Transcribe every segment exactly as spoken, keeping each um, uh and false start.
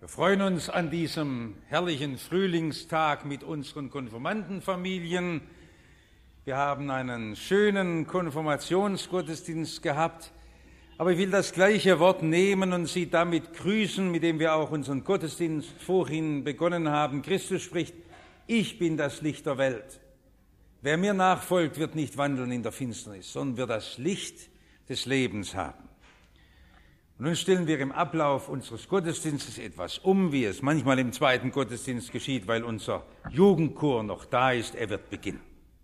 Wir freuen uns an diesem herrlichen Frühlingstag mit unseren Konfirmandenfamilien. Wir haben einen schönen Konfirmationsgottesdienst gehabt, aber ich will das gleiche Wort nehmen und Sie damit grüßen, mit dem wir auch unseren Gottesdienst vorhin begonnen haben. Christus spricht: Ich bin das Licht der Welt. Wer mir nachfolgt, wird nicht wandeln in der Finsternis, sondern wird das Licht des Lebens haben. Und nun stellen wir im Ablauf unseres Gottesdienstes etwas um, wie es manchmal im zweiten Gottesdienst geschieht, weil unser Jugendchor noch da ist. Er wird beginnen.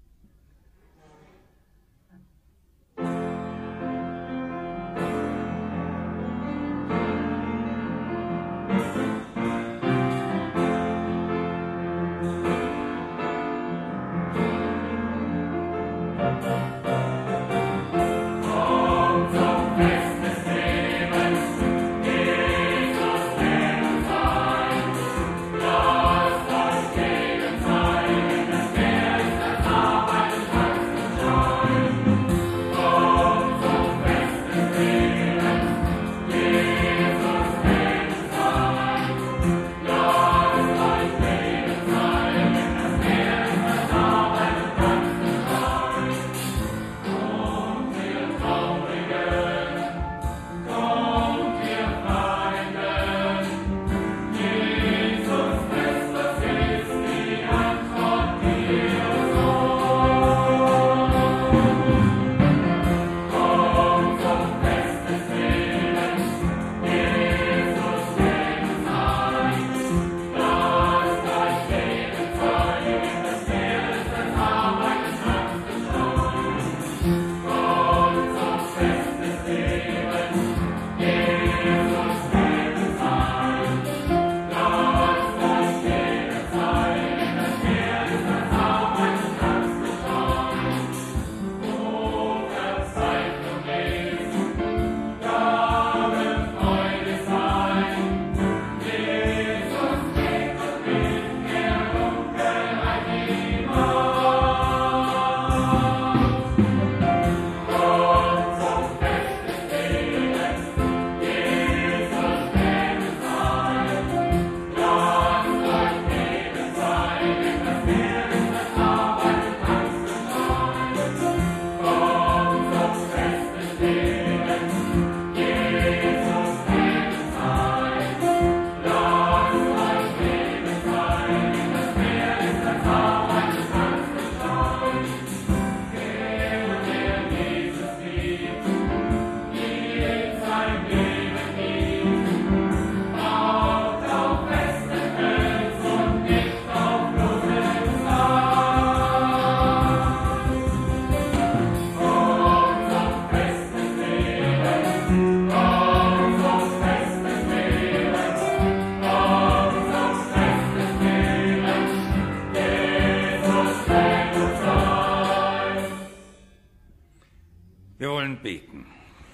Beten.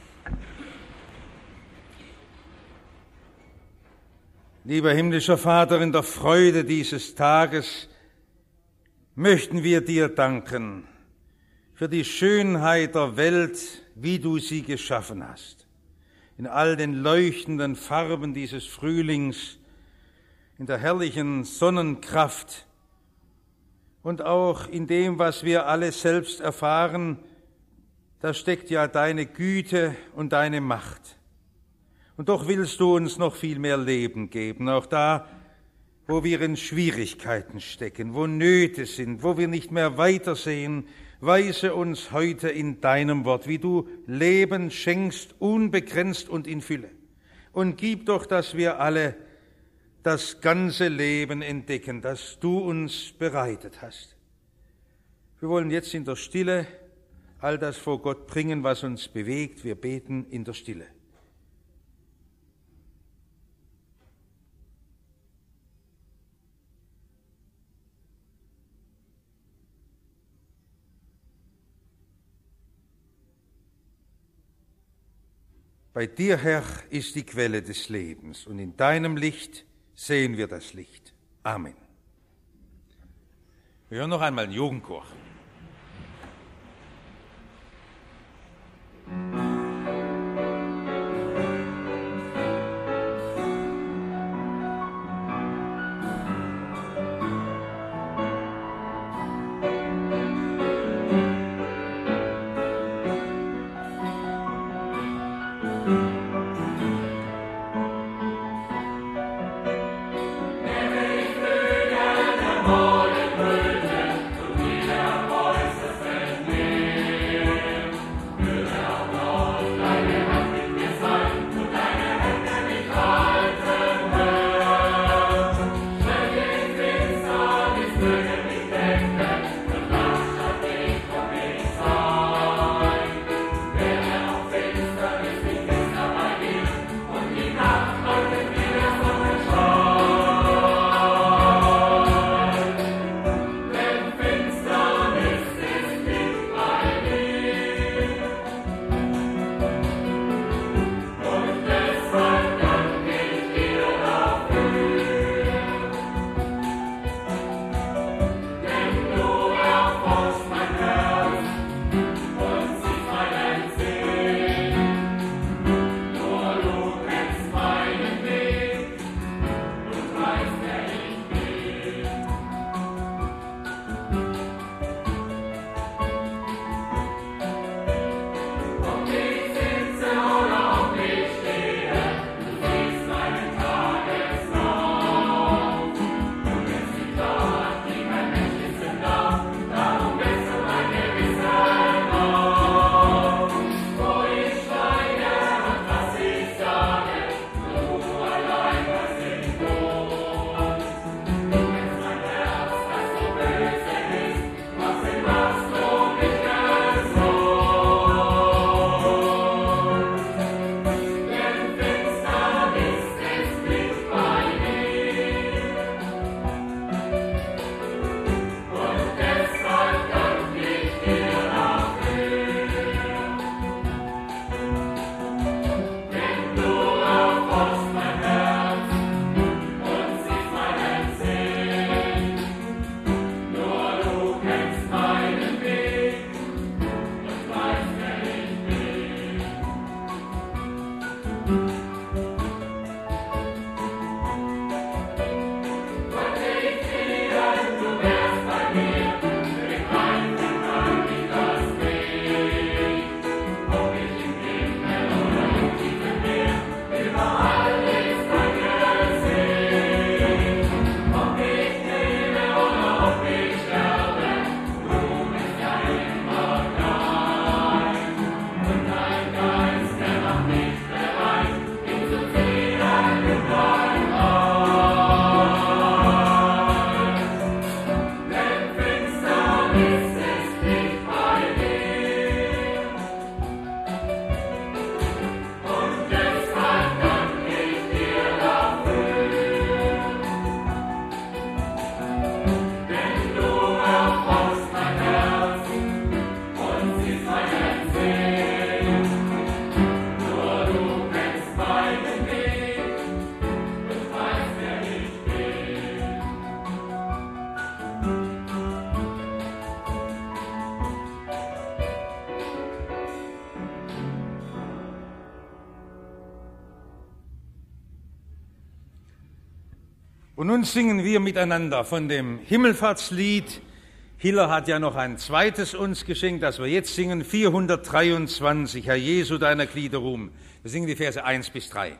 Lieber himmlischer Vater, in der Freude dieses Tages möchten wir dir danken für die Schönheit der Welt, wie du sie geschaffen hast. In all den leuchtenden Farben dieses Frühlings, in der herrlichen Sonnenkraft und auch in dem, was wir alle selbst erfahren. Da steckt ja deine Güte und deine Macht. Und doch willst du uns noch viel mehr Leben geben, auch da, wo wir in Schwierigkeiten stecken, wo Nöte sind, wo wir nicht mehr weitersehen. Weise uns heute in deinem Wort, wie du Leben schenkst, unbegrenzt und in Fülle. Und gib doch, dass wir alle das ganze Leben entdecken, das du uns bereitet hast. Wir wollen jetzt in der Stille all das vor Gott bringen, was uns bewegt. Wir beten in der Stille. Bei dir, Herr, ist die Quelle des Lebens, und in deinem Licht sehen wir das Licht. Amen. Wir hören noch einmal den Jugendchor. Und nun singen wir miteinander von dem Himmelfahrtslied. Hiller hat ja noch ein zweites uns geschenkt, das wir jetzt singen, vierhundertdreiundzwanzig, Herr Jesu, deiner Glieder Ruhm. Wir singen die Verse eins bis drei.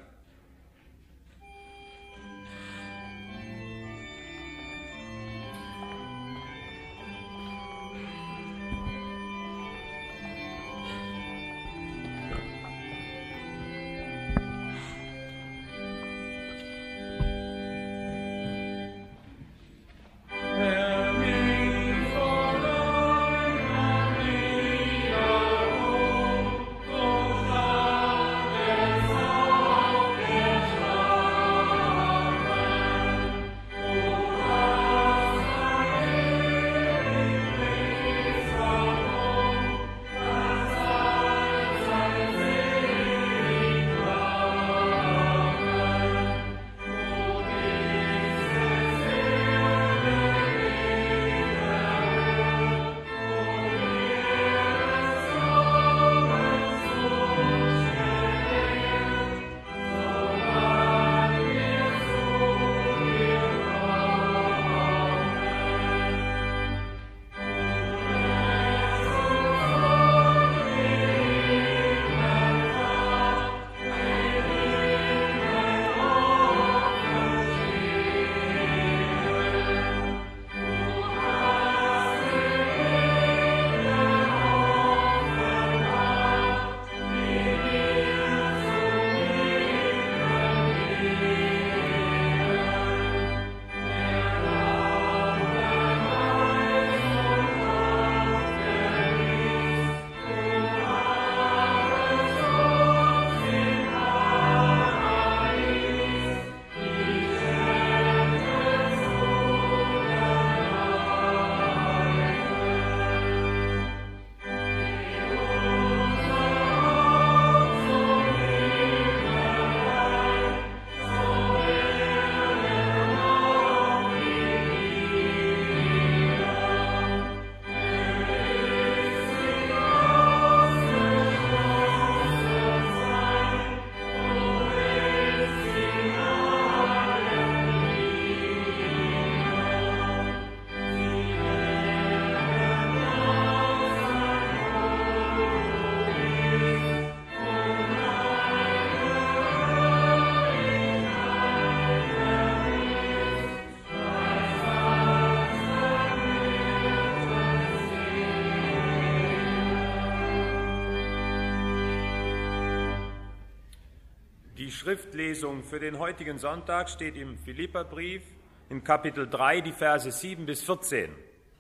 Die Schriftlesung für den heutigen Sonntag steht im Philipperbrief im Kapitel drei, die Verse sieben bis vierzehn.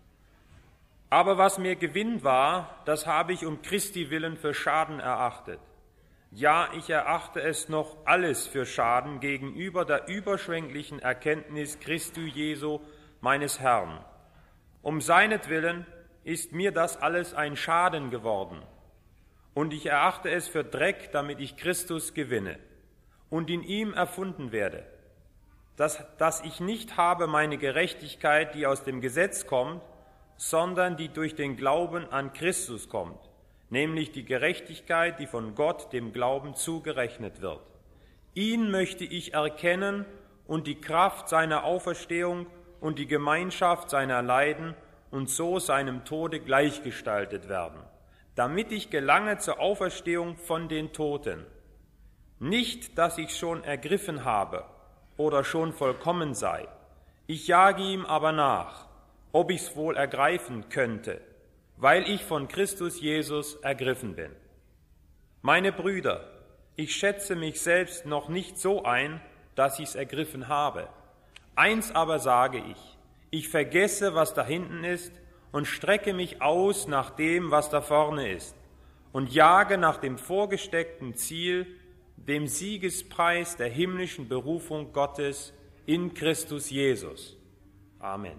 Aber was mir Gewinn war, das habe ich um Christi willen für Schaden erachtet. Ja, ich erachte es noch alles für Schaden gegenüber der überschwänglichen Erkenntnis Christi Jesu, meines Herrn. Um seinetwillen ist mir das alles ein Schaden geworden. Und ich erachte es für Dreck, damit ich Christus gewinne und in ihm erfunden werde, dass, dass ich nicht habe meine Gerechtigkeit, die aus dem Gesetz kommt, sondern die durch den Glauben an Christus kommt, nämlich die Gerechtigkeit, die von Gott dem Glauben zugerechnet wird. Ihn möchte ich erkennen und die Kraft seiner Auferstehung und die Gemeinschaft seiner Leiden und so seinem Tode gleichgestaltet werden, damit ich gelange zur Auferstehung von den Toten. Nicht, dass ich schon ergriffen habe oder schon vollkommen sei. Ich jage ihm aber nach, ob ich's wohl ergreifen könnte, weil ich von Christus Jesus ergriffen bin. Meine Brüder, ich schätze mich selbst noch nicht so ein, dass ich's ergriffen habe. Eins aber sage ich, ich vergesse, was da hinten ist und strecke mich aus nach dem, was da vorne ist und jage nach dem vorgesteckten Ziel, dem Siegespreis der himmlischen Berufung Gottes in Christus Jesus. Amen.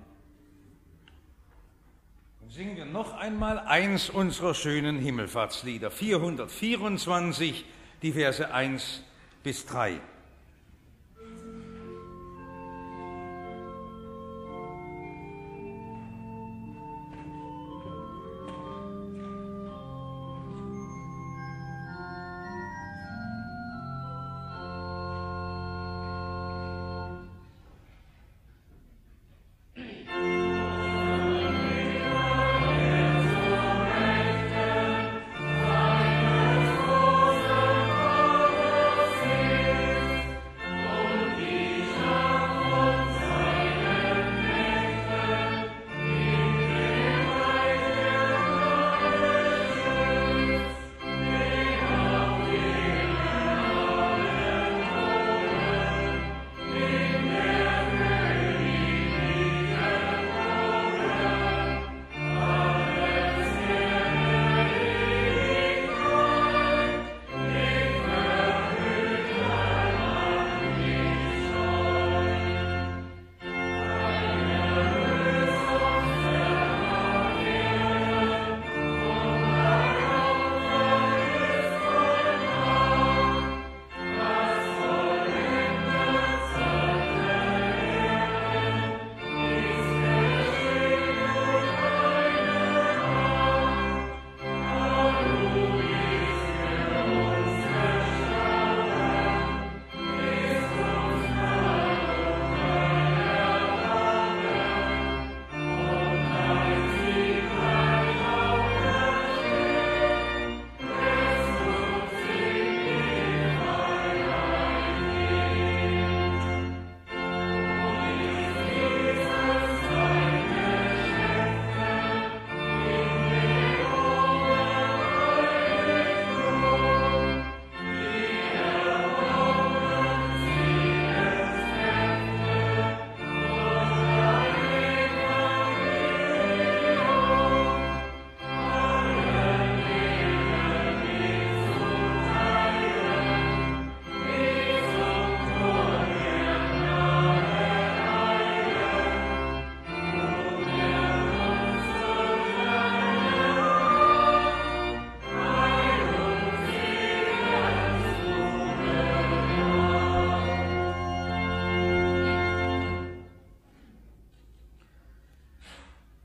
Singen wir noch einmal eins unserer schönen Himmelfahrtslieder, vierhundertvierundzwanzig, die Verse eins bis drei.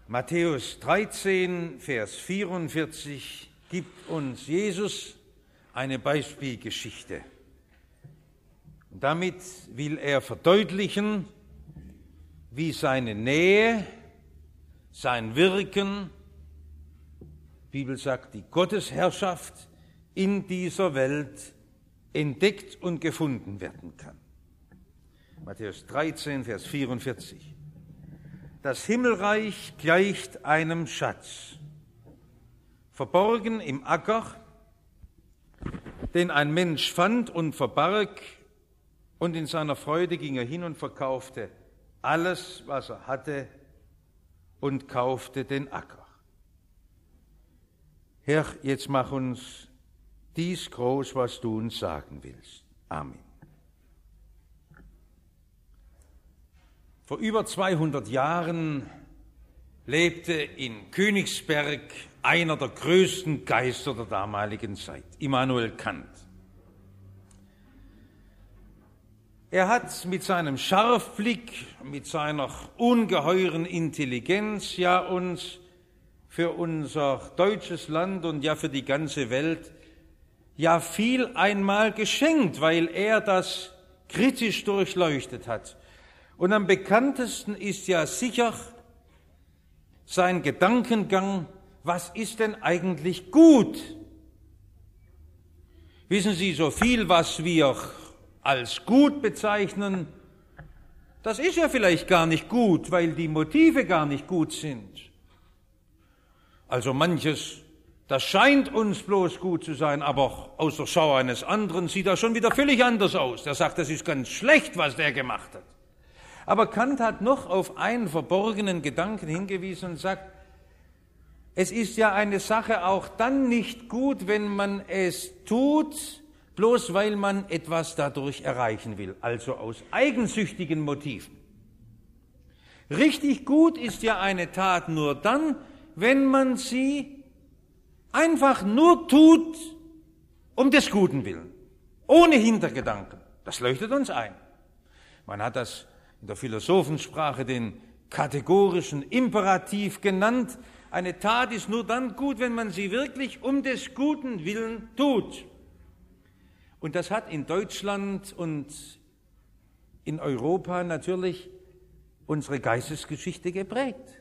Matthäus dreizehn, Vers vierundvierzig gibt uns Jesus eine Beispielgeschichte. Und damit will er verdeutlichen, wie seine Nähe, sein Wirken, die Bibel sagt, die Gottesherrschaft in dieser Welt entdeckt und gefunden werden kann. Matthäus dreizehn, Vers vierundvierzig. Das Himmelreich gleicht einem Schatz, verborgen im Acker, den ein Mensch fand und verbarg, und in seiner Freude ging er hin und verkaufte alles, was er hatte, und kaufte den Acker. Herr, jetzt mach uns dies groß, was du uns sagen willst. Amen. Vor über zweihundert Jahren lebte in Königsberg einer der größten Geister der damaligen Zeit, Immanuel Kant. Er hat mit seinem Scharfblick, mit seiner ungeheuren Intelligenz ja uns für unser deutsches Land und ja für die ganze Welt ja viel einmal geschenkt, weil er das kritisch durchleuchtet hat. Und am bekanntesten ist ja sicher sein Gedankengang, was ist denn eigentlich gut? Wissen Sie, so viel, was wir als gut bezeichnen, das ist ja vielleicht gar nicht gut, weil die Motive gar nicht gut sind. Also manches, das scheint uns bloß gut zu sein, aber aus der Schau eines anderen sieht das schon wieder völlig anders aus. Der sagt, das ist ganz schlecht, was der gemacht hat. Aber Kant hat noch auf einen verborgenen Gedanken hingewiesen und sagt, es ist ja eine Sache auch dann nicht gut, wenn man es tut, bloß weil man etwas dadurch erreichen will, also aus eigensüchtigen Motiven. Richtig gut ist ja eine Tat nur dann, wenn man sie einfach nur tut, um des Guten willen, ohne Hintergedanken. Das leuchtet uns ein. Man hat das in der Philosophensprache den kategorischen Imperativ genannt. Eine Tat ist nur dann gut, wenn man sie wirklich um des Guten willen tut. Und das hat in Deutschland und in Europa natürlich unsere Geistesgeschichte geprägt.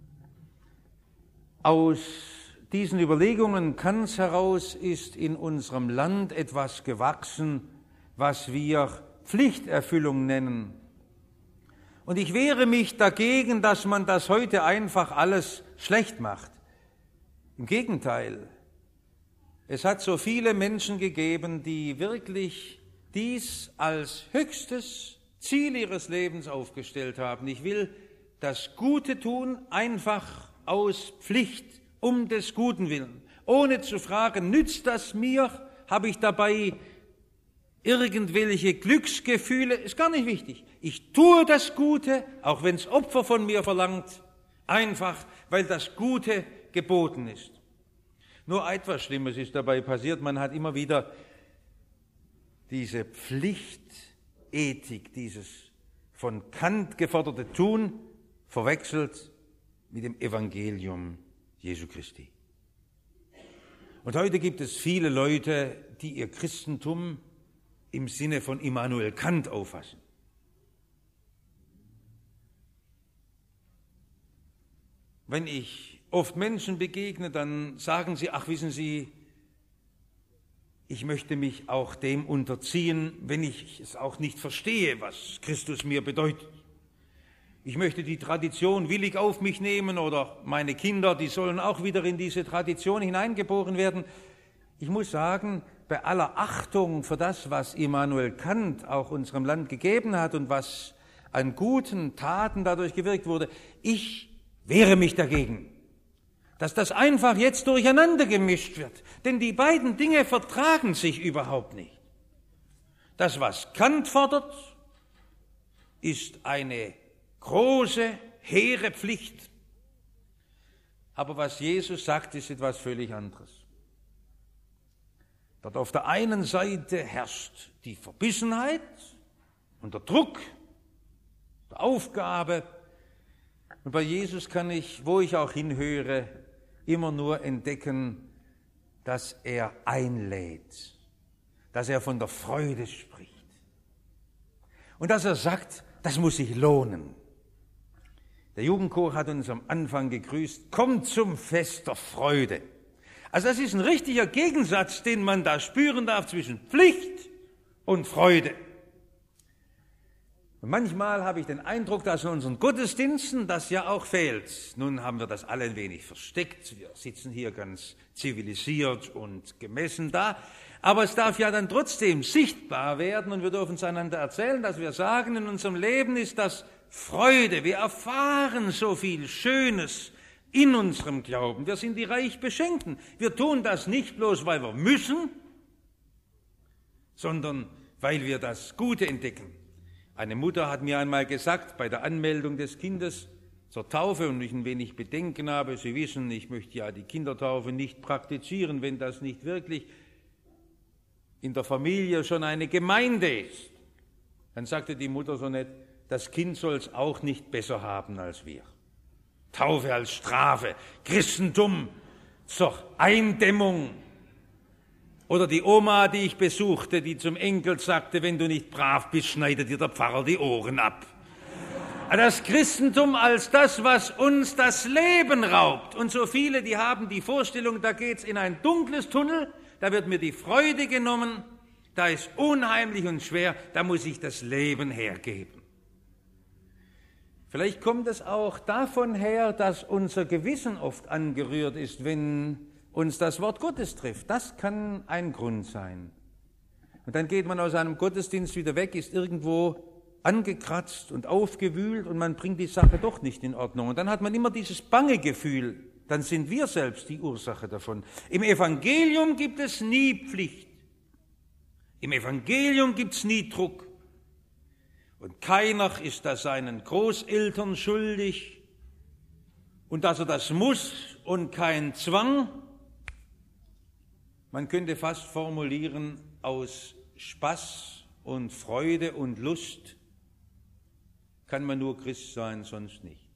Aus diesen Überlegungen Kants heraus ist in unserem Land etwas gewachsen, was wir Pflichterfüllung nennen. Und ich wehre mich dagegen, dass man das heute einfach alles schlecht macht. Im Gegenteil, es hat so viele Menschen gegeben, die wirklich dies als höchstes Ziel ihres Lebens aufgestellt haben. Ich will das Gute tun, einfach aus Pflicht, um des Guten willen, ohne zu fragen, nützt das mir, habe ich dabei irgendwelche Glücksgefühle, ist gar nicht wichtig. Ich tue das Gute, auch wenn es Opfer von mir verlangt, einfach, weil das Gute geboten ist. Nur etwas Schlimmes ist dabei passiert, man hat immer wieder diese Pflichtethik, dieses von Kant geforderte Tun verwechselt mit dem Evangelium Jesu Christi. Und heute gibt es viele Leute, die ihr Christentum im Sinne von Immanuel Kant auffassen. Wenn ich oft Menschen begegne, dann sagen sie, ach wissen Sie, ich möchte mich auch dem unterziehen, wenn ich es auch nicht verstehe, was Christus mir bedeutet. Ich möchte die Tradition willig auf mich nehmen oder meine Kinder, die sollen auch wieder in diese Tradition hineingeboren werden. Ich muss sagen, bei aller Achtung für das, was Immanuel Kant auch unserem Land gegeben hat und was an guten Taten dadurch gewirkt wurde, ich wehre mich dagegen, dass das einfach jetzt durcheinander gemischt wird. Denn die beiden Dinge vertragen sich überhaupt nicht. Das, was Kant fordert, ist eine große, hehre Pflicht. Aber was Jesus sagt, ist etwas völlig anderes. Dort auf der einen Seite herrscht die Verbissenheit und der Druck, der Aufgabe, Und bei Jesus kann ich, wo ich auch hinhöre, immer nur entdecken, dass er einlädt, dass er von der Freude spricht und dass er sagt, das muss sich lohnen. Der Jugendchor hat uns am Anfang gegrüßt, kommt zum Fest der Freude. Also das ist ein richtiger Gegensatz, den man da spüren darf zwischen Pflicht und Freude. Und manchmal habe ich den Eindruck, dass in unseren Gottesdiensten das ja auch fehlt. Nun haben wir das alle ein wenig versteckt. Wir sitzen hier ganz zivilisiert und gemessen da. Aber es darf ja dann trotzdem sichtbar werden und wir dürfen es einander erzählen, dass wir sagen, in unserem Leben ist das Freude. Wir erfahren so viel Schönes in unserem Glauben. Wir sind die reich Beschenkten. Wir tun das nicht bloß, weil wir müssen, sondern weil wir das Gute entdecken. Eine Mutter hat mir einmal gesagt, bei der Anmeldung des Kindes zur Taufe, und ich ein wenig Bedenken habe, Sie wissen, ich möchte ja die Kindertaufe nicht praktizieren, wenn das nicht wirklich in der Familie schon eine Gemeinde ist. Dann sagte die Mutter so nett, das Kind soll es auch nicht besser haben als wir. Taufe als Strafe, Christentum zur Eindämmung. Oder die Oma, die ich besuchte, die zum Enkel sagte, wenn du nicht brav bist, schneidet dir der Pfarrer die Ohren ab. Das Christentum als das, was uns das Leben raubt. Und so viele, die haben die Vorstellung, da geht's in ein dunkles Tunnel, da wird mir die Freude genommen, da ist unheimlich und schwer, da muss ich das Leben hergeben. Vielleicht kommt es auch davon her, dass unser Gewissen oft angerührt ist, wenn uns das Wort Gottes trifft. Das kann ein Grund sein. Und dann geht man aus einem Gottesdienst wieder weg, ist irgendwo angekratzt und aufgewühlt und man bringt die Sache doch nicht in Ordnung. Und dann hat man immer dieses bange Gefühl, dann sind wir selbst die Ursache davon. Im Evangelium gibt es nie Pflicht. Im Evangelium gibt es nie Druck. Und keiner ist da seinen Großeltern schuldig und dass er das muss und kein Zwang. Man könnte fast formulieren, aus Spaß und Freude und Lust kann man nur Christ sein, sonst nicht.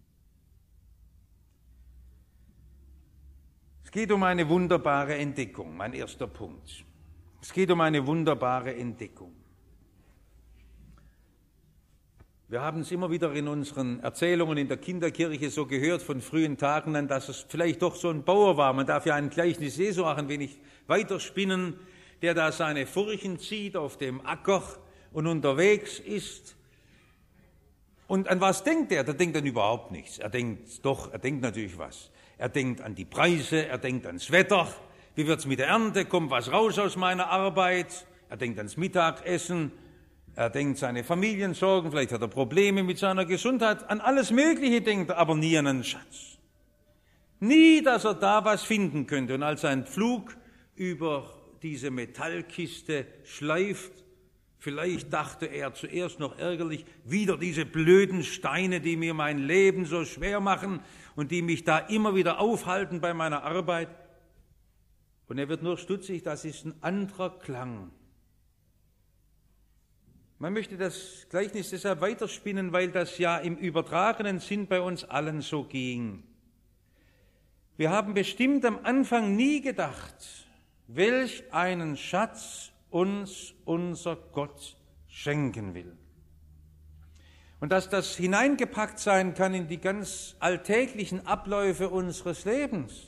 Es geht um eine wunderbare Entdeckung, mein erster Punkt. Es geht um eine wunderbare Entdeckung. Wir haben es immer wieder in unseren Erzählungen in der Kinderkirche so gehört von frühen Tagen an, dass es vielleicht doch so ein Bauer war. Man darf ja ein Gleichnis Jesu auch ein wenig weiterspinnen, der da seine Furchen zieht auf dem Acker und unterwegs ist. Und an was denkt er? Der denkt an überhaupt nichts. Er denkt doch, er denkt natürlich was. Er denkt an die Preise, er denkt ans Wetter. Wie wird's mit der Ernte? Kommt was raus aus meiner Arbeit? Er denkt ans Mittagessen. Er denkt seine Familiensorgen, vielleicht hat er Probleme mit seiner Gesundheit, an alles Mögliche denkt er, aber nie an einen Schatz. Nie, dass er da was finden könnte. Und als ein Pflug über diese Metallkiste schleift, vielleicht dachte er zuerst noch ärgerlich, wieder diese blöden Steine, die mir mein Leben so schwer machen und die mich da immer wieder aufhalten bei meiner Arbeit. Und er wird nur stutzig, das ist ein anderer Klang. Man möchte das Gleichnis deshalb weiterspinnen, weil das ja im übertragenen Sinn bei uns allen so ging. Wir haben bestimmt am Anfang nie gedacht, welch einen Schatz uns unser Gott schenken will. Und dass das hineingepackt sein kann in die ganz alltäglichen Abläufe unseres Lebens.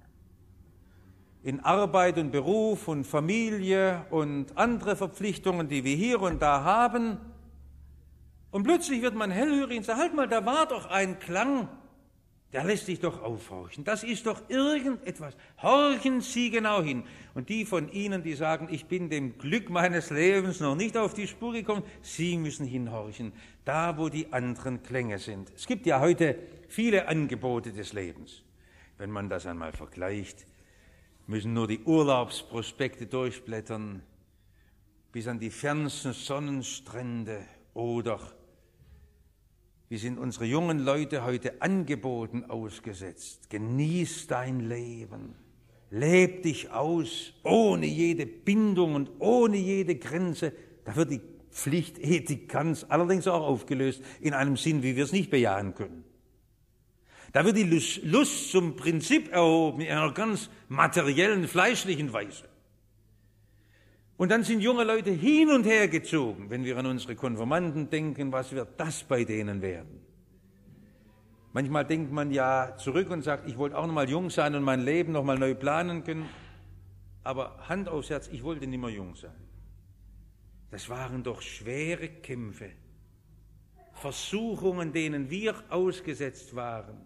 In Arbeit und Beruf und Familie und andere Verpflichtungen, die wir hier und da haben. Und plötzlich wird man hellhörig und sagt, halt mal, da war doch ein Klang, der lässt sich doch aufhorchen. Das ist doch irgendetwas. Horchen Sie genau hin. Und die von Ihnen, die sagen, ich bin dem Glück meines Lebens noch nicht auf die Spur gekommen, Sie müssen hinhorchen, da wo die anderen Klänge sind. Es gibt ja heute viele Angebote des Lebens. Wenn man das einmal vergleicht, müssen nur die Urlaubsprospekte durchblättern, bis an die fernsten Sonnenstrände. Oder wie sind unsere jungen Leute heute Angeboten ausgesetzt? Genieß dein Leben, leb dich aus, ohne jede Bindung und ohne jede Grenze. Da wird die Pflichtethik ganz allerdings auch aufgelöst, in einem Sinn, wie wir es nicht bejahen können. Da wird die Lust zum Prinzip erhoben in einer ganz materiellen, fleischlichen Weise. Und dann sind junge Leute hin und her gezogen, wenn wir an unsere Konfirmanden denken, was wird das bei denen werden? Manchmal denkt man ja zurück und sagt, ich wollte auch noch mal jung sein und mein Leben noch mal neu planen können. Aber Hand aufs Herz, ich wollte nicht mehr jung sein. Das waren doch schwere Kämpfe, Versuchungen, denen wir ausgesetzt waren.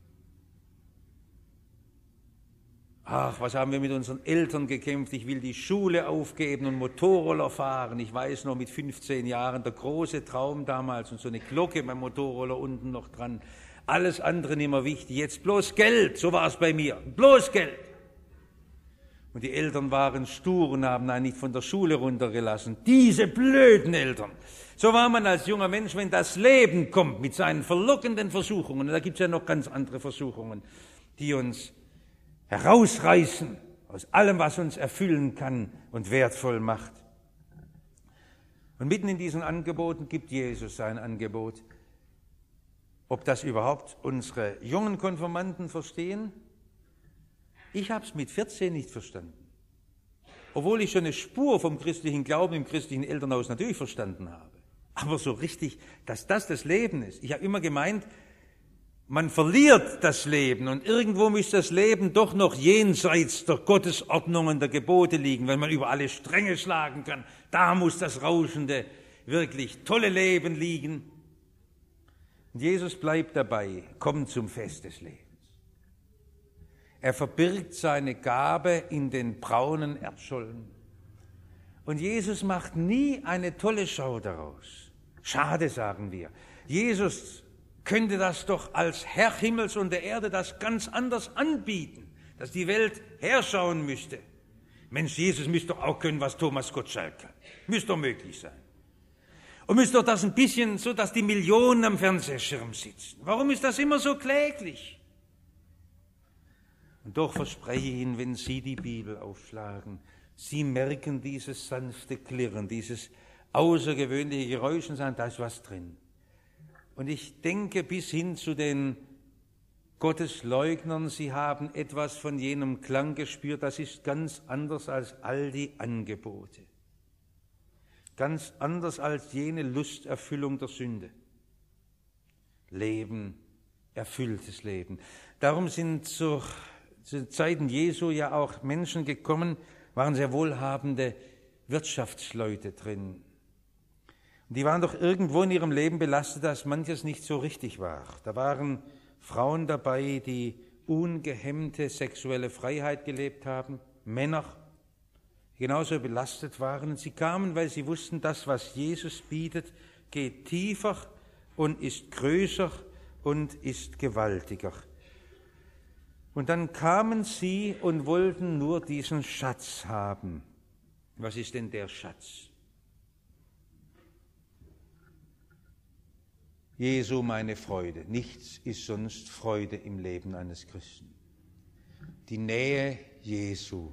Ach, was haben wir mit unseren Eltern gekämpft? Ich will die Schule aufgeben und Motorroller fahren. Ich weiß noch, mit fünfzehn Jahren, der große Traum damals und so eine Glocke beim Motorroller unten noch dran. Alles andere nicht mehr wichtig. Jetzt bloß Geld, so war es bei mir. Bloß Geld. Und die Eltern waren stur und haben einen nicht von der Schule runtergelassen. Diese blöden Eltern. So war man als junger Mensch, wenn das Leben kommt mit seinen verlockenden Versuchungen. Und da gibt es ja noch ganz andere Versuchungen, die uns herausreißen aus allem, was uns erfüllen kann und wertvoll macht. Und mitten in diesen Angeboten gibt Jesus sein Angebot. Ob das überhaupt unsere jungen Konfirmanden verstehen? Ich habe es mit vierzehn nicht verstanden. Obwohl ich schon eine Spur vom christlichen Glauben im christlichen Elternhaus natürlich verstanden habe. Aber so richtig, dass das das Leben ist. Ich habe immer gemeint, man verliert das Leben und irgendwo muss das Leben doch noch jenseits der Gottesordnungen, der Gebote liegen, wenn man über alle Stränge schlagen kann. Da muss das rauschende, wirklich tolle Leben liegen. Und Jesus bleibt dabei, kommt zum Fest des Lebens. Er verbirgt seine Gabe in den braunen Erdschollen. Und Jesus macht nie eine tolle Schau daraus. Schade, sagen wir. Jesus könnte das doch als Herr Himmels und der Erde das ganz anders anbieten, dass die Welt herschauen müsste. Mensch, Jesus müsste doch auch können, was Thomas Gottschalk kann. Müsste doch möglich sein. Und müsste doch das ein bisschen so, dass die Millionen am Fernsehschirm sitzen. Warum ist das immer so kläglich? Und doch verspreche ich Ihnen, wenn Sie die Bibel aufschlagen, Sie merken dieses sanfte Klirren, dieses außergewöhnliche Geräusch und sagen, da ist was drin. Und ich denke bis hin zu den Gottesleugnern, sie haben etwas von jenem Klang gespürt, das ist ganz anders als all die Angebote. Ganz anders als jene Lusterfüllung der Sünde. Leben, erfülltes Leben. Darum sind zur, zu Zeiten Jesu ja auch Menschen gekommen, waren sehr wohlhabende Wirtschaftsleute drin. Die waren doch irgendwo in ihrem Leben belastet, dass manches nicht so richtig war. Da waren Frauen dabei, die ungehemmte sexuelle Freiheit gelebt haben, Männer, die genauso belastet waren. Und sie kamen, weil sie wussten, das, was Jesus bietet, geht tiefer und ist größer und ist gewaltiger. Und dann kamen sie und wollten nur diesen Schatz haben. Was ist denn der Schatz? Jesu meine Freude. Nichts ist sonst Freude im Leben eines Christen. Die Nähe Jesu.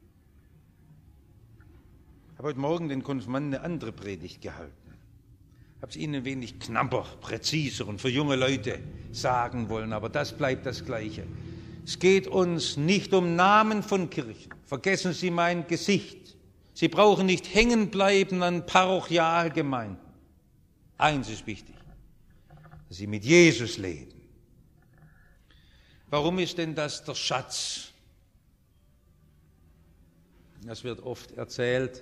Ich habe heute Morgen den Konfirmanden eine andere Predigt gehalten. Ich habe es Ihnen ein wenig knapper, präziser und für junge Leute sagen wollen, aber das bleibt das Gleiche. Es geht uns nicht um Namen von Kirchen. Vergessen Sie mein Gesicht. Sie brauchen nicht hängen bleiben an Parochialgemeinden. Eins ist wichtig. Dass sie mit Jesus leben. Warum ist denn das der Schatz? Das wird oft erzählt.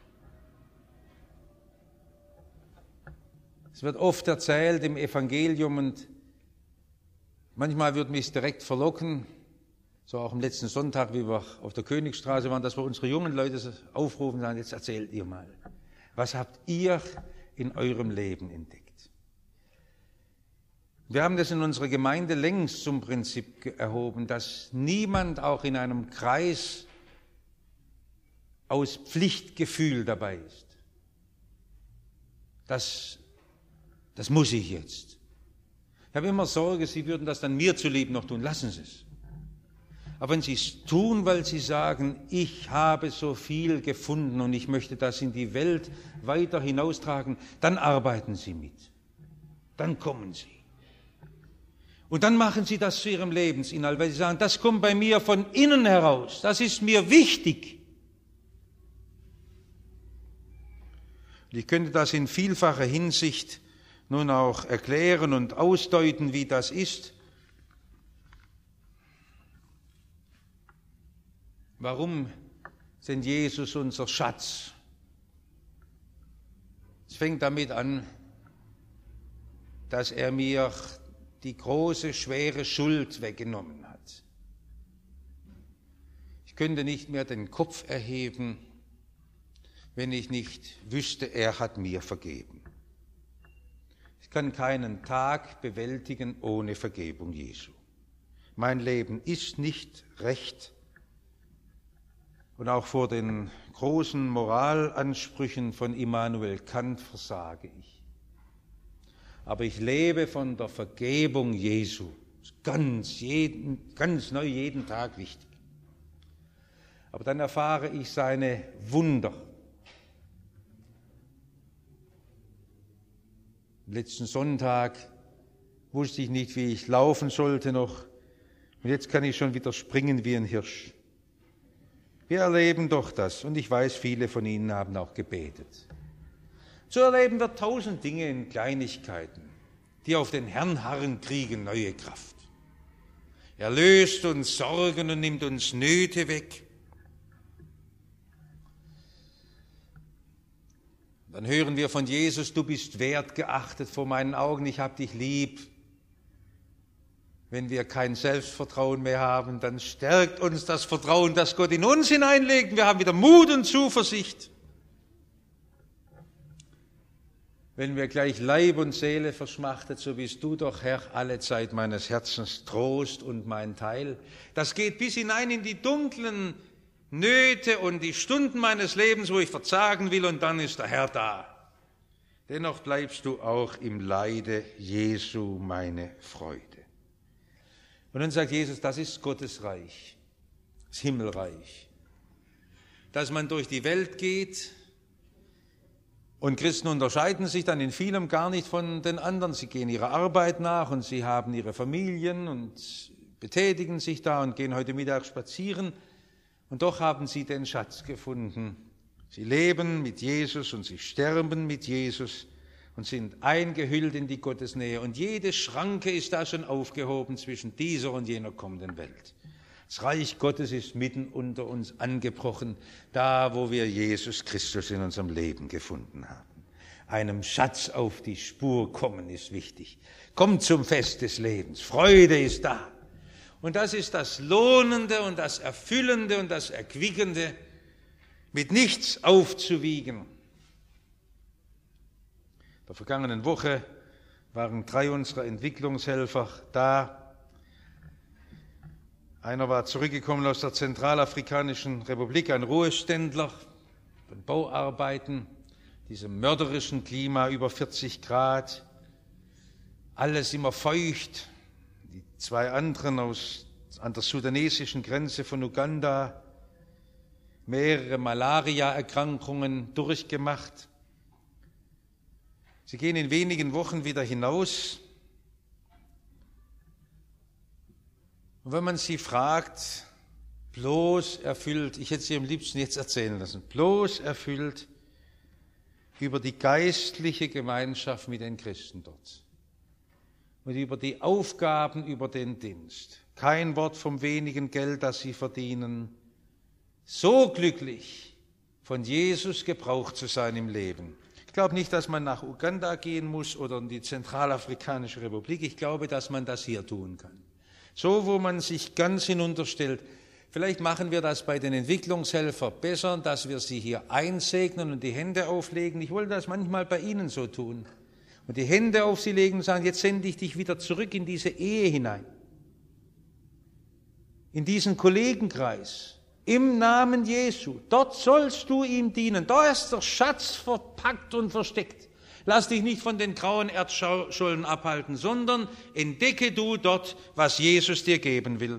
Es wird oft erzählt im Evangelium und manchmal wird mich direkt verlocken, so auch am letzten Sonntag, wie wir auf der Königstraße waren, dass wir unsere jungen Leute aufrufen und sagen, jetzt erzählt ihr mal. Was habt ihr in eurem Leben entdeckt? Wir haben das in unserer Gemeinde längst zum Prinzip erhoben, dass niemand auch in einem Kreis aus Pflichtgefühl dabei ist. Das, das muss ich jetzt. Ich habe immer Sorge, Sie würden das dann mir zuliebe noch tun. Lassen Sie es. Aber wenn Sie es tun, weil Sie sagen, ich habe so viel gefunden und ich möchte das in die Welt weiter hinaustragen, dann arbeiten Sie mit. Dann kommen Sie. Und dann machen sie das zu ihrem Lebensinhalt, weil sie sagen, das kommt bei mir von innen heraus, das ist mir wichtig. Und ich könnte das in vielfacher Hinsicht nun auch erklären und ausdeuten, wie das ist. Warum ist denn Jesus unser Schatz? Es fängt damit an, dass er mir die große, schwere Schuld weggenommen hat. Ich könnte nicht mehr den Kopf erheben, wenn ich nicht wüsste, er hat mir vergeben. Ich kann keinen Tag bewältigen ohne Vergebung Jesu. Mein Leben ist nicht recht. Und auch vor den großen Moralansprüchen von Immanuel Kant versage ich. Aber ich lebe von der Vergebung Jesu. Ganz, jeden, ganz neu, jeden Tag wichtig. Aber dann erfahre ich seine Wunder. Am letzten Sonntag wusste ich nicht, wie ich laufen sollte noch. Und jetzt kann ich schon wieder springen wie ein Hirsch. Wir erleben doch das. Und ich weiß, viele von Ihnen haben auch gebetet. So erleben wir tausend Dinge in Kleinigkeiten, die auf den Herrn harren, kriegen neue Kraft. Er löst uns Sorgen und nimmt uns Nöte weg. Dann hören wir von Jesus, du bist wertgeachtet vor meinen Augen, ich habe dich lieb. Wenn wir kein Selbstvertrauen mehr haben, dann stärkt uns das Vertrauen, das Gott in uns hineinlegt. Wir haben wieder Mut und Zuversicht. Wenn wir gleich Leib und Seele verschmachtet, so bist du doch, Herr, alle Zeit meines Herzens Trost und mein Teil. Das geht bis hinein in die dunklen Nöte und die Stunden meines Lebens, wo ich verzagen will, und dann ist der Herr da. Dennoch bleibst du auch im Leide Jesu meine Freude. Und dann sagt Jesus, das ist Gottes Reich, das Himmelreich. Dass man durch die Welt geht, und Christen unterscheiden sich dann in vielem gar nicht von den anderen. Sie gehen ihrer Arbeit nach und sie haben ihre Familien und betätigen sich da und gehen heute Mittag spazieren. Und doch haben sie den Schatz gefunden. Sie leben mit Jesus und sie sterben mit Jesus und sind eingehüllt in die Gottesnähe. Und jede Schranke ist da schon aufgehoben zwischen dieser und jener kommenden Welt. Das Reich Gottes ist mitten unter uns angebrochen, da wo wir Jesus Christus in unserem Leben gefunden haben. Einem Schatz auf die Spur kommen ist wichtig. Kommt zum Fest des Lebens, Freude ist da. Und das ist das Lohnende und das Erfüllende und das Erquickende, mit nichts aufzuwiegen. In der vergangenen Woche waren drei unserer Entwicklungshelfer da. Einer war zurückgekommen aus der Zentralafrikanischen Republik, ein Ruheständler von Bauarbeiten, diesem mörderischen Klima, über vierzig Grad, alles immer feucht. Die zwei anderen aus, an der sudanesischen Grenze von Uganda, mehrere Malaria-Erkrankungen durchgemacht. Sie gehen in wenigen Wochen wieder hinaus. Und wenn man sie fragt, bloß erfüllt, ich hätte sie am liebsten jetzt erzählen lassen, bloß erfüllt über die geistliche Gemeinschaft mit den Christen dort und über die Aufgaben, über den Dienst. Kein Wort vom wenigen Geld, das sie verdienen. So glücklich, von Jesus gebraucht zu sein im Leben. Ich glaube nicht, dass man nach Uganda gehen muss oder in die Zentralafrikanische Republik. Ich glaube, dass man das hier tun kann. So, wo man sich ganz hinunterstellt. Vielleicht machen wir das bei den Entwicklungshelfern besser, dass wir sie hier einsegnen und die Hände auflegen. Ich wollte das manchmal bei Ihnen so tun. Und die Hände auf sie legen und sagen, jetzt sende ich dich wieder zurück in diese Ehe hinein. In diesen Kollegenkreis. Im Namen Jesu. Dort sollst du ihm dienen. Da ist der Schatz verpackt und versteckt. Lass dich nicht von den grauen Erdschollen abhalten, sondern entdecke du dort, was Jesus dir geben will.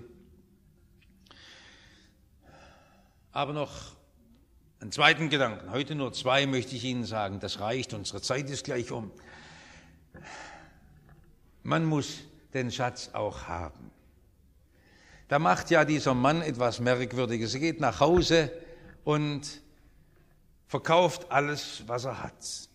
Aber noch einen zweiten Gedanken. Heute nur zwei möchte ich Ihnen sagen. Das reicht, unsere Zeit ist gleich um. Man muss den Schatz auch haben. Da macht ja dieser Mann etwas Merkwürdiges. Er geht nach Hause und verkauft alles, was er hat.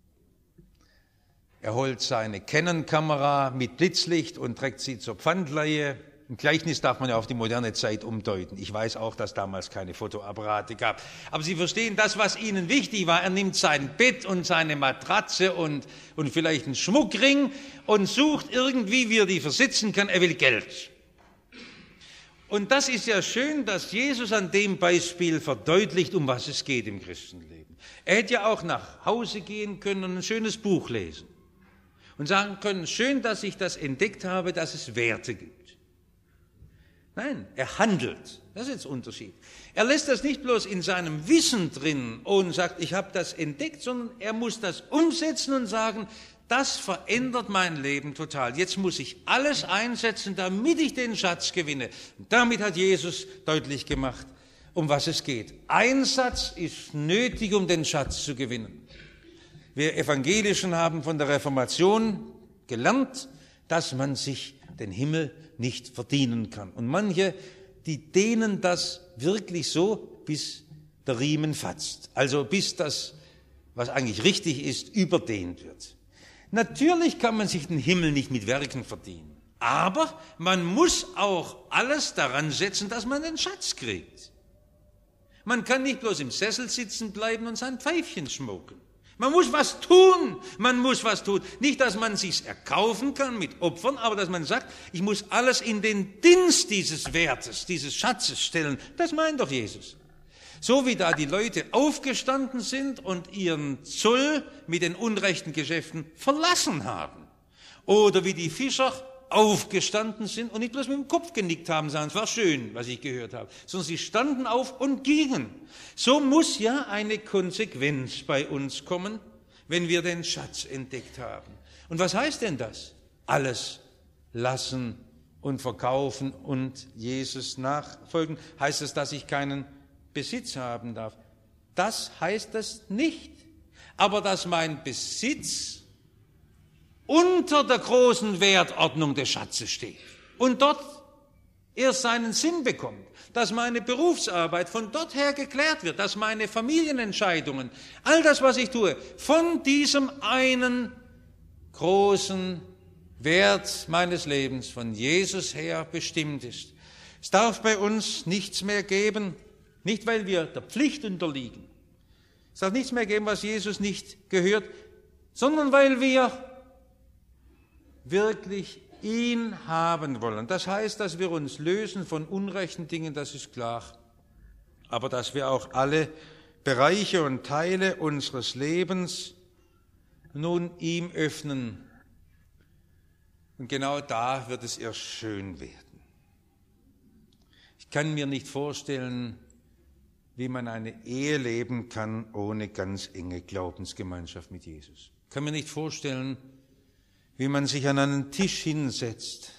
Er holt seine Canon-Kamera mit Blitzlicht und trägt sie zur Pfandleihe. Im Gleichnis darf man ja auf die moderne Zeit umdeuten. Ich weiß auch, dass damals keine Fotoapparate gab. Aber Sie verstehen, das, was Ihnen wichtig war, er nimmt sein Bett und seine Matratze und, und vielleicht einen Schmuckring und sucht irgendwie, wie er die versitzen kann. Er will Geld. Und das ist ja schön, dass Jesus an dem Beispiel verdeutlicht, um was es geht im Christenleben. Er hätte ja auch nach Hause gehen können und ein schönes Buch lesen und sagen können, schön, dass ich das entdeckt habe, dass es Werte gibt. Nein, er handelt. Das ist jetzt der Unterschied. Er lässt das nicht bloß in seinem Wissen drin und sagt, ich habe das entdeckt, sondern er muss das umsetzen und sagen, das verändert mein Leben total. Jetzt muss ich alles einsetzen, damit ich den Schatz gewinne. Und damit hat Jesus deutlich gemacht, um was es geht. Einsatz ist nötig, um den Schatz zu gewinnen. Wir Evangelischen haben von der Reformation gelernt, dass man sich den Himmel nicht verdienen kann. Und manche, die dehnen das wirklich so, bis der Riemen fatzt. Also bis das, was eigentlich richtig ist, überdehnt wird. Natürlich kann man sich den Himmel nicht mit Werken verdienen. Aber man muss auch alles daran setzen, dass man den Schatz kriegt. Man kann nicht bloß im Sessel sitzen bleiben und sein Pfeifchen schmucken. Man muss was tun, man muss was tun. Nicht, dass man sich's erkaufen kann mit Opfern, aber dass man sagt, ich muss alles in den Dienst dieses Wertes, dieses Schatzes stellen. Das meint doch Jesus. So wie da die Leute aufgestanden sind und ihren Zoll mit den unrechten Geschäften verlassen haben. Oder wie die Fischer aufgestanden sind und nicht bloß mit dem Kopf genickt haben, sagen, es war schön, was ich gehört habe, sondern sie standen auf und gingen. So muss ja eine Konsequenz bei uns kommen, wenn wir den Schatz entdeckt haben. Und was heißt denn das? Alles lassen und verkaufen und Jesus nachfolgen. Heißt es, dass ich keinen Besitz haben darf? Das heißt das nicht. Aber dass mein Besitz unter der großen Wertordnung des Schatzes steht und dort erst seinen Sinn bekommt, dass meine Berufsarbeit von dort her geklärt wird, dass meine Familienentscheidungen, all das, was ich tue, von diesem einen großen Wert meines Lebens, von Jesus her bestimmt ist. Es darf bei uns nichts mehr geben, nicht weil wir der Pflicht unterliegen, es darf nichts mehr geben, was Jesus nicht gehört, sondern weil wir wirklich ihn haben wollen. Das heißt, dass wir uns lösen von unrechten Dingen, das ist klar. Aber dass wir auch alle Bereiche und Teile unseres Lebens nun ihm öffnen. Und genau da wird es erst schön werden. Ich kann mir nicht vorstellen, wie man eine Ehe leben kann ohne ganz enge Glaubensgemeinschaft mit Jesus. Ich kann mir nicht vorstellen, wie man sich an einen Tisch hinsetzt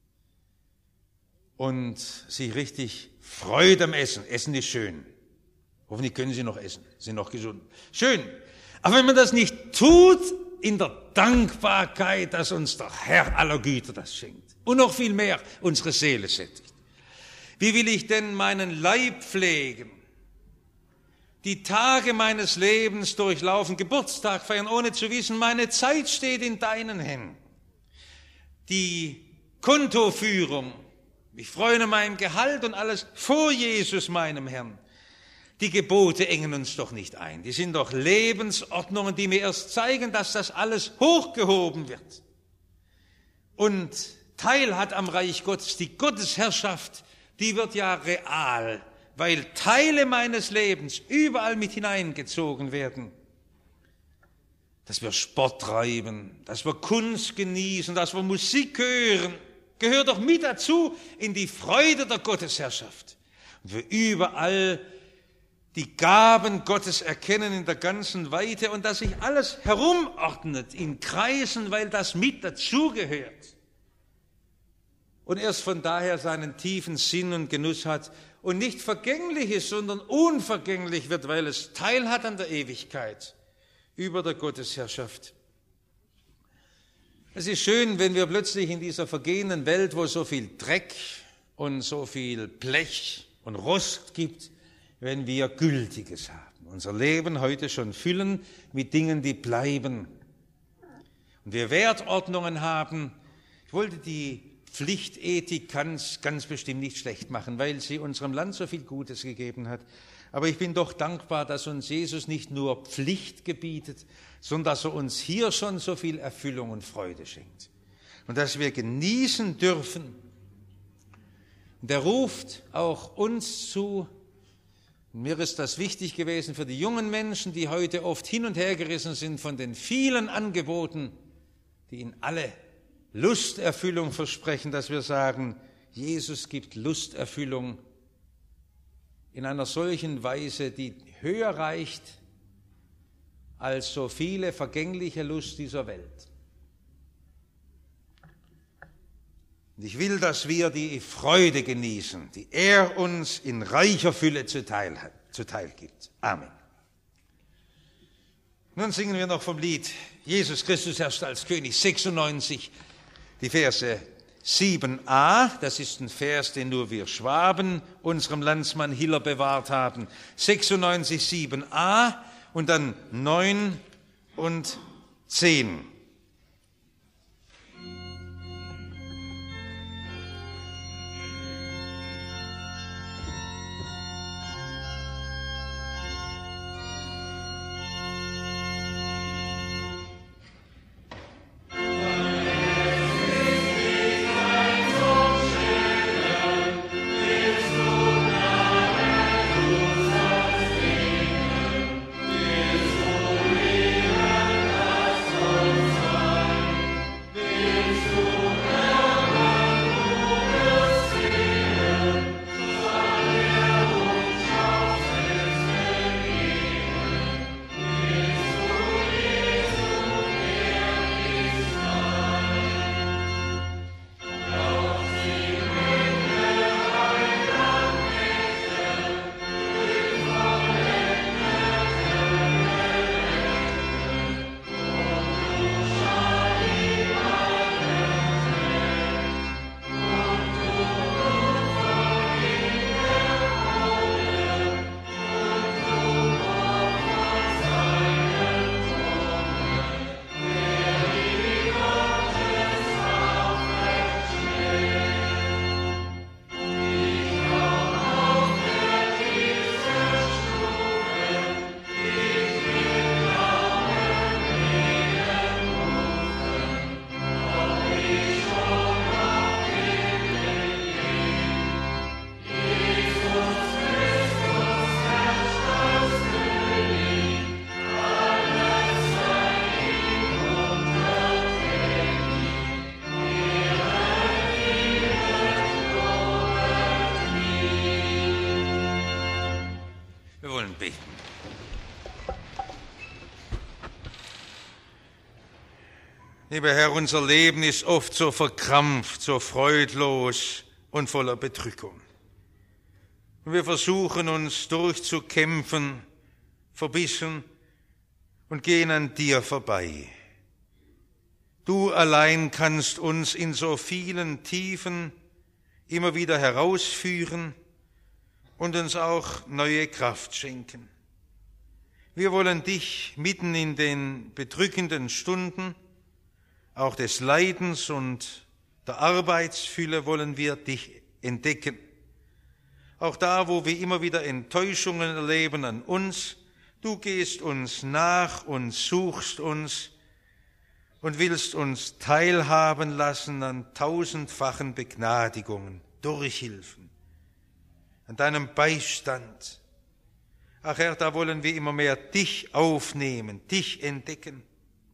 und sich richtig freut am Essen. Essen ist schön. Hoffentlich können Sie noch essen, sind noch gesund. Schön. Aber wenn man das nicht tut, in der Dankbarkeit, dass uns der Herr aller Güter das schenkt und noch viel mehr unsere Seele sättigt. Wie will ich denn meinen Leib pflegen? Die Tage meines Lebens durchlaufen, Geburtstag feiern, ohne zu wissen, meine Zeit steht in deinen Händen. Die Kontoführung, ich freue an meinem Gehalt und alles vor Jesus, meinem Herrn. Die Gebote engen uns doch nicht ein. Die sind doch Lebensordnungen, die mir erst zeigen, dass das alles hochgehoben wird. Und Teil hat am Reich Gottes, die Gottesherrschaft, die wird ja real, weil Teile meines Lebens überall mit hineingezogen werden. Dass wir Sport treiben, dass wir Kunst genießen, dass wir Musik hören, gehört doch mit dazu in die Freude der Gottesherrschaft. Und wir überall die Gaben Gottes erkennen in der ganzen Weite und dass sich alles herumordnet in Kreisen, weil das mit dazugehört. Und erst von daher seinen tiefen Sinn und Genuss hat und nicht vergänglich ist, sondern unvergänglich wird, weil es Teil hat an der Ewigkeit über der Gottesherrschaft. Es ist schön, wenn wir plötzlich in dieser vergehenden Welt, wo so viel Dreck und so viel Blech und Rost gibt, wenn wir Gültiges haben. Unser Leben heute schon füllen mit Dingen, die bleiben. Und wir Wertordnungen haben. Ich wollte die Pflichtethik ganz, ganz bestimmt nicht schlecht machen, weil sie unserem Land so viel Gutes gegeben hat. Aber ich bin doch dankbar, dass uns Jesus nicht nur Pflicht gebietet, sondern dass er uns hier schon so viel Erfüllung und Freude schenkt. Und dass wir genießen dürfen. Und er ruft auch uns zu. Und mir ist das wichtig gewesen für die jungen Menschen, die heute oft hin und her gerissen sind von den vielen Angeboten, die ihnen alle Lusterfüllung versprechen, dass wir sagen, Jesus gibt Lusterfüllung in einer solchen Weise, die höher reicht als so viele vergängliche Lust dieser Welt. Und ich will, dass wir die Freude genießen, die er uns in reicher Fülle zuteil, zuteil gibt. Amen. Nun singen wir noch vom Lied Jesus Christus herrscht als König sechsundneunzig, die Verse sieben a, das ist ein Vers, den nur wir Schwaben unserem Landsmann Hiller bewahrt haben. sechsundneunzig, sieben a und dann neun und zehn. Lieber Herr, unser Leben ist oft so verkrampft, so freudlos und voller Bedrückung. Und wir versuchen uns durchzukämpfen, verbissen und gehen an dir vorbei. Du allein kannst uns in so vielen Tiefen immer wieder herausführen und uns auch neue Kraft schenken. Wir wollen dich mitten in den bedrückenden Stunden, auch des Leidens und der Arbeitsfülle wollen wir dich entdecken. Auch da, wo wir immer wieder Enttäuschungen erleben an uns, du gehst uns nach und suchst uns und willst uns teilhaben lassen an tausendfachen Begnadigungen, Durchhilfen, an deinem Beistand. Ach Herr, da wollen wir immer mehr dich aufnehmen, dich entdecken.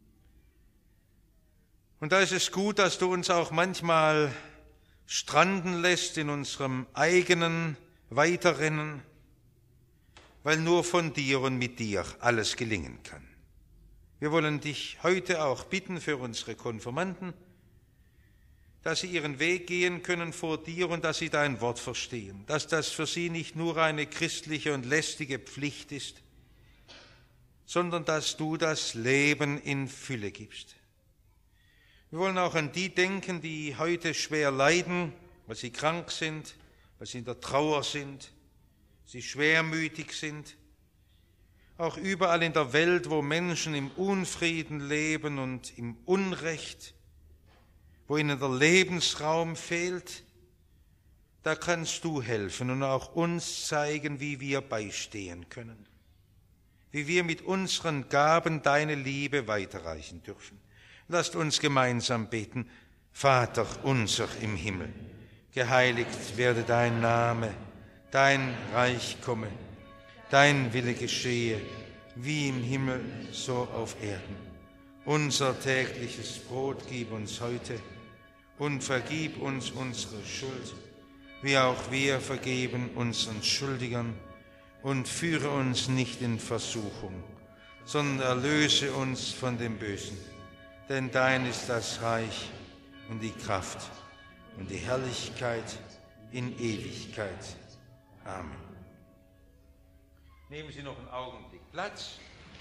Und da ist es gut, dass du uns auch manchmal stranden lässt in unserem eigenen Weiterrennen, weil nur von dir und mit dir alles gelingen kann. Wir wollen dich heute auch bitten für unsere Konfirmanden, dass sie ihren Weg gehen können vor dir und dass sie dein Wort verstehen, dass das für sie nicht nur eine christliche und lästige Pflicht ist, sondern dass du das Leben in Fülle gibst. Wir wollen auch an die denken, die heute schwer leiden, weil sie krank sind, weil sie in der Trauer sind, sie schwermütig sind. Auch überall in der Welt, wo Menschen im Unfrieden leben und im Unrecht, wo ihnen der Lebensraum fehlt, da kannst du helfen und auch uns zeigen, wie wir beistehen können, wie wir mit unseren Gaben deine Liebe weiterreichen dürfen. Lasst uns gemeinsam beten. Vater unser im Himmel, geheiligt werde dein Name, dein Reich komme, dein Wille geschehe, wie im Himmel, so auf Erden. Unser tägliches Brot gib uns heute und vergib uns unsere Schuld, wie auch wir vergeben unseren Schuldigern, und führe uns nicht in Versuchung, sondern erlöse uns von dem Bösen. Denn dein ist das Reich und die Kraft und die Herrlichkeit in Ewigkeit. Amen. Nehmen Sie noch einen Augenblick Platz.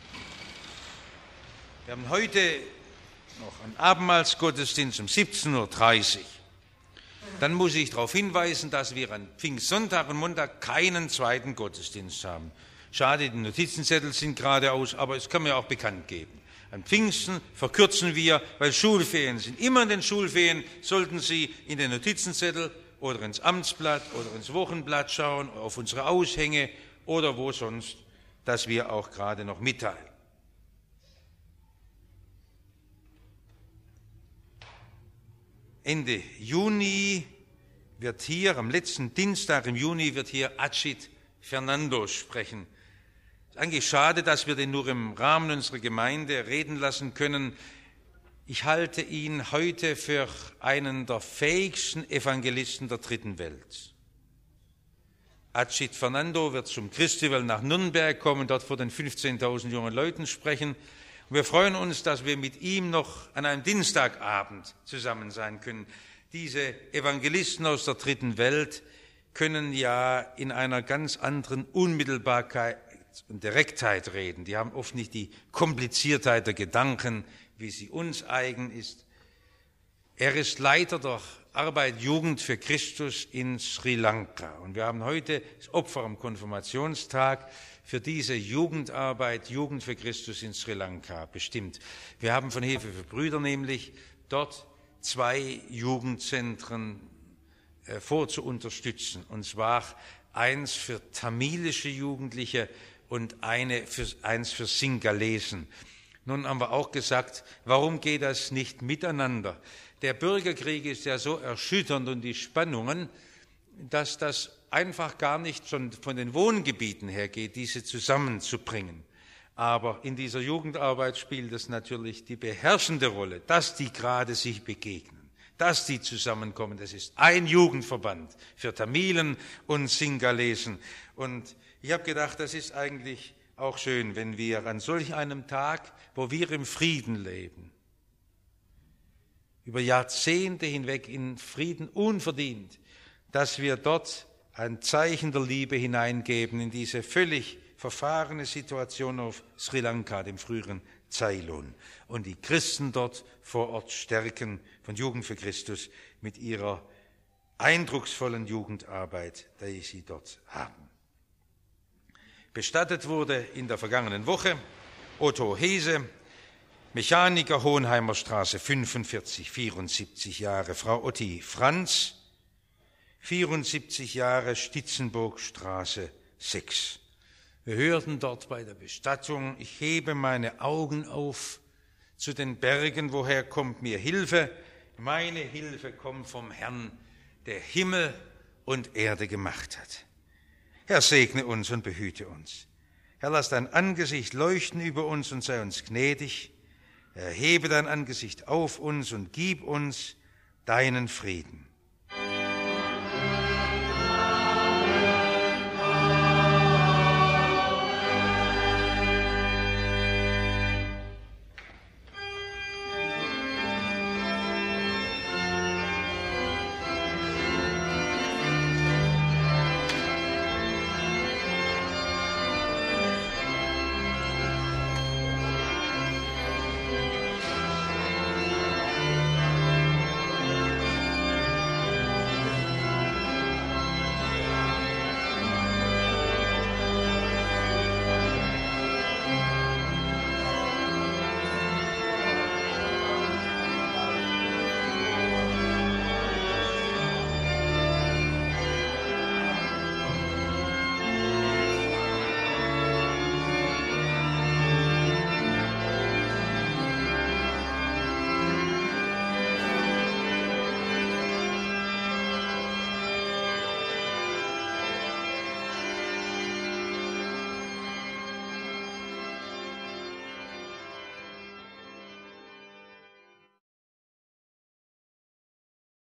Wir haben heute noch einen Abendmahlsgottesdienst um siebzehn Uhr dreißig. Dann muss ich darauf hinweisen, dass wir an Pfingstsonntag und Montag keinen zweiten Gottesdienst haben. Schade, die Notizenzettel sind gerade aus, aber es kann mir auch bekannt geben. An Pfingsten verkürzen wir, weil Schulferien sind. Immer in den Schulferien sollten Sie in den Notizenzettel oder ins Amtsblatt oder ins Wochenblatt schauen, auf unsere Aushänge oder wo sonst, dass wir auch gerade noch mitteilen. Ende Juni wird hier, am letzten Dienstag im Juni, wird hier Acit Fernando sprechen. Es ist eigentlich schade, dass wir den nur im Rahmen unserer Gemeinde reden lassen können. Ich halte ihn heute für einen der fähigsten Evangelisten der dritten Welt. Acit Fernando wird zum Christival nach Nürnberg kommen, dort vor den fünfzehntausend jungen Leuten sprechen. Und wir freuen uns, dass wir mit ihm noch an einem Dienstagabend zusammen sein können. Diese Evangelisten aus der dritten Welt können ja in einer ganz anderen Unmittelbarkeit und Direktheit reden. Die haben oft nicht die Kompliziertheit der Gedanken, wie sie uns eigen ist. Er ist Leiter der Arbeit Jugend für Christus in Sri Lanka. Und wir haben heute das Opfer am Konfirmationstag für diese Jugendarbeit, Jugend für Christus in Sri Lanka bestimmt. Wir haben von Hilfe für Brüder nämlich dort zwei Jugendzentren äh, vorzuunterstützen. Und zwar eins für tamilische Jugendliche und eine für, eins für Singalesen. Nun haben wir auch gesagt, warum geht das nicht miteinander? Der Bürgerkrieg ist ja so erschütternd und die Spannungen, dass das einfach gar nicht schon von den Wohngebieten her geht, diese zusammenzubringen. Aber in dieser Jugendarbeit spielt es natürlich die beherrschende Rolle, dass die gerade sich begegnen, dass die zusammenkommen. Das ist ein Jugendverband für Tamilen und Singalesen. Und ich habe gedacht, das ist eigentlich auch schön, wenn wir an solch einem Tag, wo wir im Frieden leben, über Jahrzehnte hinweg in Frieden unverdient, dass wir dort ein Zeichen der Liebe hineingeben in diese völlig verfahrene Situation auf Sri Lanka, dem früheren Ceylon, und die Christen dort vor Ort stärken von Jugend für Christus mit ihrer eindrucksvollen Jugendarbeit, die sie dort haben. Bestattet wurde in der vergangenen Woche Otto Hese, Mechaniker, Hohenheimer Straße fünfundvierzig, vierundsiebzig Jahre. Frau Otti Franz, vierundsiebzig Jahre, Stitzenburgstraße sechs. Wir hörten dort bei der Bestattung: Ich hebe meine Augen auf zu den Bergen, woher kommt mir Hilfe? Meine Hilfe kommt vom Herrn, der Himmel und Erde gemacht hat. Herr, segne uns und behüte uns. Herr, lass dein Angesicht leuchten über uns und sei uns gnädig. Erhebe dein Angesicht auf uns und gib uns deinen Frieden.